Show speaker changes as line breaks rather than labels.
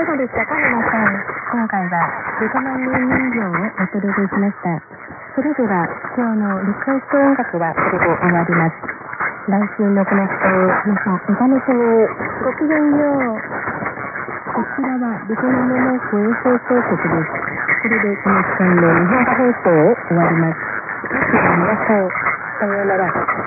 かがでしたか、皆さん。今回はベトナム人形をお届けしました。それでは今日のリクエスト音楽はこれで終わります。来週のこの人を皆さんお楽しみに。ごきげんよう。こちらはベトナムの声放送局です。これでこの時間の日本語放送を終わります。皆さん、さようなら。